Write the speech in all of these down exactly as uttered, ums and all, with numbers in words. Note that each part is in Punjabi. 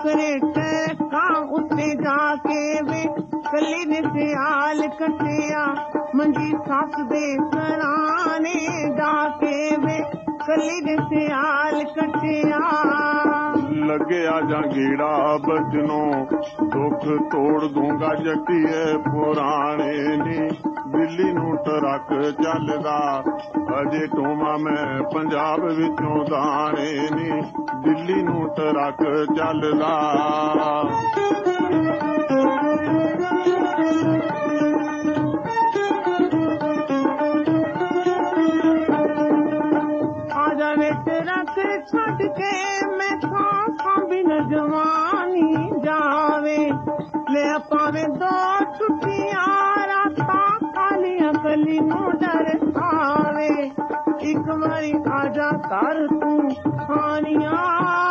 ਨੁਕਰੇ ਟੈਕਾਂ ਉੱਤੇ ਜਾ ਕੇ ਵੇ ਕੱਲੀ ਨੇ ਸਿਆਲ ਕੱਟਿਆ ਮੰਜੀ ਸੱਸ ਦੇ ਸਰਾਣੇ ਜਾ ਕੇ ਵੇ ਕੱਲੀ ਨੇ ਸਿਆਲ ਕੱਟਿਆ ਲੱਗਿਆ ਜਾਂ ਗੀੜਾ ਬਚਨੋਂ ਦੁੱਖ ਤੋੜ ਦੂੰਗਾ ਜੱਟੀਏ ਪੁਰਾਣੇ ਨੀ ਦਿੱਲੀ ਨੂੰ ਟਰੱਕ ਚੱਲਦਾ ਅਜੇ ਟੋਮਾ ਮੈਂ ਪੰਜਾਬ ਵਿੱਚੋਂ ਦਾਣੇ ਨੀ ਦਿੱਲੀ ਨੂੰ ਟਰੱਕ ਚੱਲਦਾ ਆਜਾ ਵੇ ਟਰੱਕ ਛੱਡ ਕੇ ਮੈਂ ਖਾਂ ਬਿਨ ਜਵਾਨੀ ਜਾਵੇ ਲੈ ਪਾਵੇ ਦੋ ਛੁੱਟੀਆਂ ਰਾਤਾਂ ਕਾਲੀਆਂ ਕਲੀ ਨੂੰ ਡਰ ਆਵੇ ਇੱਕ ਵਾਰੀ ਆਜਾ ਕਰ ਤੂੰ ਖਾਣੀਆਂ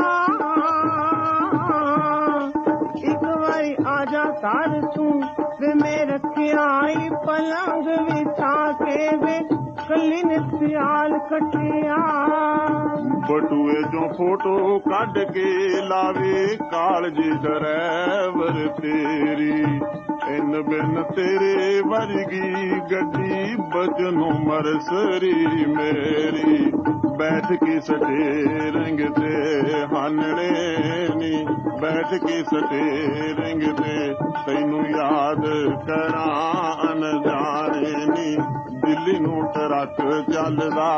ਇੱਕ ਵਾਰੀ ਆਜਾ ਕਰ ਤੂੰ ਵੇ ਮੈਂ ਰੱਖਿਆ ਈ ਪਲੰਗ ਵਿਛਾ ਕੇ ਵੇ ਕੱਲੀ ਨੇ ਸਿਆਲ ਕੱਟਿਆ ਬਟੂਏ ਚੋਂ ਫੋਟੋ ਕੱਢ ਕੇ ਲਾਵੇ ਕਾਲਜੀ ਡਰੈਵਰ ਤੇਰੀ ਇਨ ਬਿਨ ਤੇਰੇ ਵਰਗੀ ਗੱਡੀ ਬਚਨੋਂ ਮਰਸਰੀ ਮੇਰੀ ਬੈਠ ਕੇ ਸਟੇਰਿੰਗ ਤੇ ਹਾਨਣੇ ਨੀ ਬੈਠ ਕੇ ਸਟੇਰਿੰਗ ਤੇ ਤੈਨੂੰ ਯਾਦ ਕਰਾਂ ਅਣਜਾਣੇ ਨੀ ਦਿੱਲੀ ਨੂੰ ਟਰੱਕ ਚੱਲਦਾ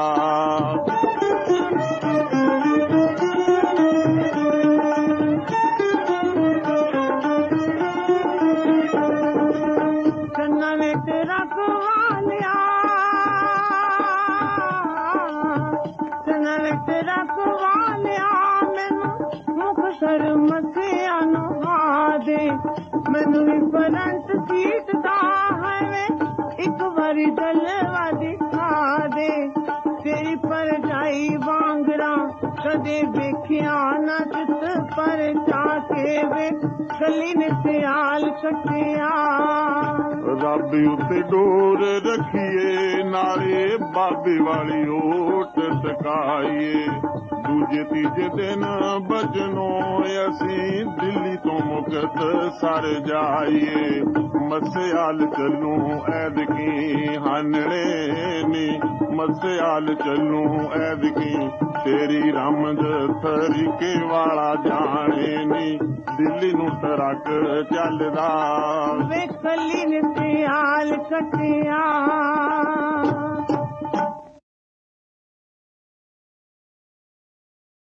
ਚੰਨਾ ਵਿੱਚ ਰਖਵਾਲਿਆ ਚੰਨਾ ਵਿੱਚ ਰਖਵਾਲਿਆ ਮੈਨੂੰ ਮੁਕਤਸਰ ਮਸਿਆ ਨਵਾ ਦੇ ਮੈਨੂੰ ਵੀ ਫਰੰਟ ਸੀਟ ਦਾ ਹੈ ਇੱਕ ਵਾਰੀ ਜਲਵਾ ਦਿਖਾ ਦੇ ਤੇਰੀ ਪਰਜਾਈ ਵਾਂਗਰਾ ਕਦੇ ਵੇਖਿਆ ਨਾ ਜਿੱਤ ਪਰ ਜਾ ਕੇ ਵੇ ਕੱਲੀ ਨੇ ਸਿਆਲ ਕੱਟਿਆ ਰੱਬ ਉੱਤੇ ਡੋਰ ਰੱਖੀਏ ਨਾਲੇ ਬਾਬੇ ਵਾਲੀ ਓਟ ਟਕਾਈਏ ਦੂਜੇ ਤੀਜੇ ਦਿਨ ਬਚਨੋਂ ਅਸੀਂ ਦਿੱਲੀ ਤੋਂ ਮੁਕਤਸਰ ਜਾਈਏ ਮਸਿਆਲ ਚੱਲੂ ਐਦਕੀ ਹਾਨਣੇ ਨੀ ਮਸਿਆਲ ਚੱਲੂ ਐਦਕੀ ਤੇਰੀ ਰਮਜ ਤਰੀਕੇ ਵਾਲਾ ਜਾਣੇ ਨੀ ਦਿੱਲੀ ਨੂੰ ਟਰੱਕ ਚੱਲਦਾ ਵੇ ਕੱਲੀ ਨੇ ਸਿਆਲ ਕੱਟਿਆ